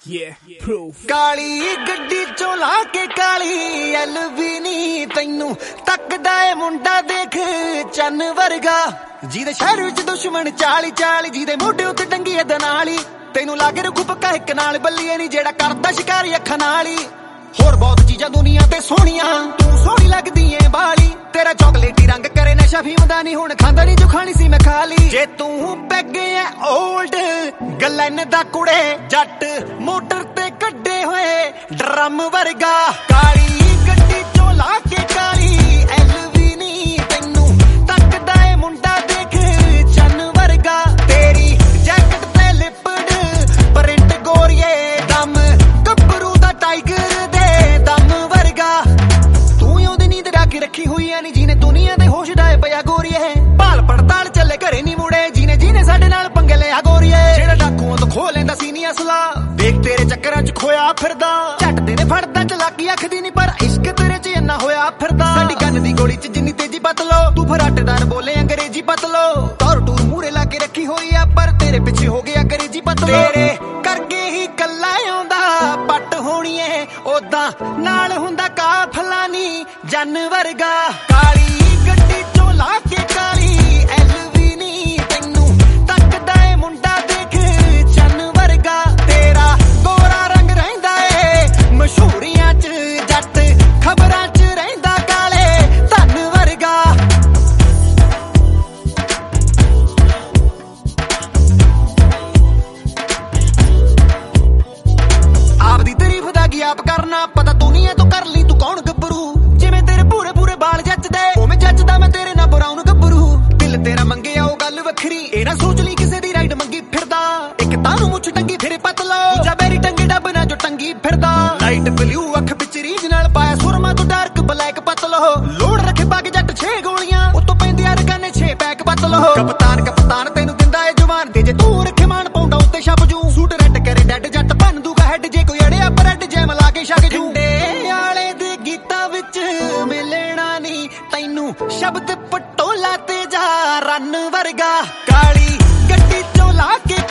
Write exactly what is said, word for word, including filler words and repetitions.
Yeah, proof. ਕਾਲੀ ਗੱਡੀ ਚੋਂ ਲਾ ਕੇ ਕਾਲੀ ਐਲ ਵੀ ਨੀ ਤੈਨੂੰ ਤੱਕਦਾ ਏ ਮੁੰਡਾ ਦੇਖ ਚੰਨ ਵਰਗਾ ਜਿਹਦੇ ਸ਼ਹਿਰ ਵਿੱਚ ਦੁਸ਼ਮਣ ਚਾਲੀ ਚਾਲੀ ਜਿਹਦੇ ਮੋਢੇ ਉੱਤੇ ਟੰਗੀ ਐ ਦਨਾਲੀ ਤੈਨੂੰ ਲਾਗੇ ਰੱਖੂ ਪੱਕਾ ਇੱਕ ਨਾਲ ਬੱਲੀਏ ਨੀ ਜਿਹੜਾ ਕਰਦਾ ਸ਼ਿਕਾਰੀ ਅੱਖਾਂ ਨਾਲ ਹੀ ਹੋਰ ਬਹੁਤ ਚੀਜ਼ਾਂ ਦੁਨੀਆ ਤੇ ਸੋਹਣੀਆਂ ਤੂੰ ਸੋਹਣੀ ਲੱਗਦੀ ਏ ਬਾਲੀ ਤੇਰਾ ਚਾਕਲੇਟੀ ਰੰਗ ਕਰੇ ਨਸ਼ਾ ਫੀਮ ਦਾ ਨਹੀਂ ਹੁਣ ਖਾਂਦਾ ਨਹੀਂ ਜੋ ਖਾਣੀ ਸੀ ਮੈਂ ਖਾ ਲਈ ਜੇ ਤੂੰ ਪੈਗ ਐ ਓਲਡ ਗਲਨ ਦਾ ਕੁੜੇ ਜੱਟ ਮੋਟਰ ਤੇ ਕੱਢੇ ਹੋਏ ਡਰਮ ਵਰਗਾ ਕਾਲੀ ਗੱਡੀ ਚੋਂ ਲਾ ਕੇ ਕਾਲੀ ਐਲ ਵੀ ਨੀ ਤੈਨੂੰ ਤੱਕਦਾ ਏ ਮੁੰਡਾ ਦੇਖ ਚੰਨ ਵਰਗਾ ਤੇਰੀ ਜੈਕਟ ਤੇ ਲਿਪਡ ਪ੍ਰਿੰਟ ਗੋਰੀਏ ਦਮ ਗੱਭਰੂ ਦਾ ਟਾਈਗਰ ਦੇ ਦਮ ਵਰਗਾ ਤੂੰ ਉਹਦੀ ਨੀਂਦ ਰੱਖ ਰੱਖੀ ਹੋਈ ਐ ਨੀ ਜਿਹਨੇ ਦੁਨੀਆ ਦੇ ਹੋਸ਼ ਡਾਏ ਪਿਆ ਗੋਰੀਏ ਭਾਲ ਪੜਤਾਲ ਚੱਲੇ ਘਰੇ ਨੀ ਮੁੜੇ ਜਿਹਨੇ ਜਿਹਨੇ ਸਾਡੇ ਨਾਲ ਪੰਗੇ ਲਿਆ ਗੋਰੀਏ ਜਿਹੜਾ ਡਾਕੂਆਂ ਤੋਂ ਖੋ ਲੈਂਦਾ ਸੀ ਨੀ ਅਸਲਾ ਦੇਖ ਤੇਰੇ ਚੱਕਰਾਂ ਚ ਖੋਇਆ ਫਿਰਦਾ ਝੱਟ ਤੇਰੇ ਫੜਦਾ ਚਲਾਕੀ ਅੱਖਦੀ ਨੀ ਪਰ ਇਸ਼ਕ ਤੇਰੇ ਚ ਇੰਨਾ ਹੋਇਆ ਫਿਰਦਾ ਸਾਡੀ ਕੰਨ ਦੀ ਗੋਲੀ ਚ ਜਿੰਨੀ ਤੇਜ਼ੀ ਪਤ ਲੋ ਤੂੰ ਫਰਾਟੇਦਾਰ ਬੋਲੇ ਅੰਗਰੇਜ਼ੀ ਪਤ ਲੋ ਤੌਰ ਟੂਰ ਮੂਰੇ ਲਾ ਕੇ ਰੱਖੀ ਹੋਈ ਆ ਪਰ ਤੇਰੇ ਪਿੱਛੇ ਹੋ ਗਿਆ ਅੰਗਰੇਜ਼ੀ ਪਤ ਲੋ ਤੇਰੇ ਕਰਕੇ ਹੀ ਕੱਲਾ ਆਉਂਦਾ ਪੱਟ ਹੋਣੀਏ ਓਦਾਂ ਨਾਲ ਹੁੰਦਾ ਕਾਫਲਾ ਨੀ ਜੰਨ ਵਰਗਾ ਕਾਲੀ ਗੱਡੀ ਚੋਂ ਲਾ ਕੇ ਕਾਲੀ ਐਲ ਵੀ ਨੀ ਤੈਨੂੰ ਤੱਕਦਾ ਏ ਮੁੰਡਾ ਦੇਖ ਚੰਨ ਵਰਗਾ ਤੇਰਾ ਗੋਰਾ ਰੰਗ ਰਹਿੰਦਾ ਏ ਮਸ਼ਹੂਰੀਆਂ ਚ ਜੱਟ ਖਬਰਾਂ ਚ ਰਹਿੰਦਾ ਕਾਲੇ ਧਨ ਵਰਗਾ ਆਪਦੀ ਤਾਰੀਫ ਦਾ ਕੀ ਆਪ ਕਰਨਾ ਪਤਾ ਦੁਨੀਆ ਤੋਂ ਕਰ ਲਈ ਤੂੰ ਕੌਣ ਗੱਭਰੂ ਜਿਵੇਂ ਤੇਰੇ ਪੂਰੇ ਪੂਰੇ ਬਾਲ ਜੱਚਦੇ ਉਵੇਂ ਜੱਚਦਾ ਮੈਂ ਤੇਰੇ ਨਾਲ ਬਰਾਉਨ ਗੱਭਰੂ ਦਿਲ ਤੇਰਾ ਮੰਗਿਆ ਉਹ ਗੱਲ ਵੱਖਰੀ ਇਹ ਨਾ ਸੋਚ ਲਈ ਕਿਸੇ ਦੀ ਰਾਈਡ ਮੰਗੀ ਫਿਰਦਾ ਇੱਕ ਤਾਂ ਨੂੰ ਮੁੱਛ ਟੰਗੀ ਫਿਰੇ ਪਤ ਲੋ ਦੂਜਾ ਬੈਰੀ ਟੰਗੇ ਡੱਬ ਨਾ ਜੋ ਟੰਗੀ ਫਿਰਦਾ ਲਾਈਟ ਬਲੂ ਅੱਖ ਵਿੱਚ ਰੀਜ ਨਾਲ ਪਾਇਆ ਸੁਰਮਾ ਤੋਂ ਡਾਰਕ ਬਲੈਕ ਪਤ ਲੋ ਲੋੜ ਰੱਖੇ ਪੱਗ ਜੱਟ ਛੇ ਗੋਲੀਆਂ ਉਤੋਂ ਪੈਂਦੇ ਆ ਰਗਾਨੇ ਛੇ ਪੈਕ ਪਤ ਲੋ ਕਪਤਾਨ ਕਪਤਾਨ ਤੈਨੂੰ ਦਿੰਦਾ ਏ ਜਵਾਨ ਤੇ ਜੇ ਤੂੰ ਰੱਖੇ ਮਾਨ ਪਾਉਂਦਾ ਉੱਤੇ ਛੱਪ ਜੂ ਸੂਟ ਰੈੱਡ ਕਰੇ ਡੈਡ ਜੱਟ ਭੰਨ ਦੂਗਾ ਹੈਡ ਜੇ ਕੋਈ ਅੜਿਆ ਬਰੈਡ ਜੈਮ ਲਾ ਕੇ ਛਕ ਜੂ ਆਲੇ ਦੇ ਗੀਤਾਂ ਵਿੱਚ ਮਿਲਣਾ ਨੀ ਤੈਨੂੰ ਸ਼ਬਦ ਪਟੋਲਾ ਤੇ ਜਾ ਰੰਨ ਵਰਗਾ ਕਾਲੀ ਗੱਡੀ ਚੋਂ ਲਾ ਕੇ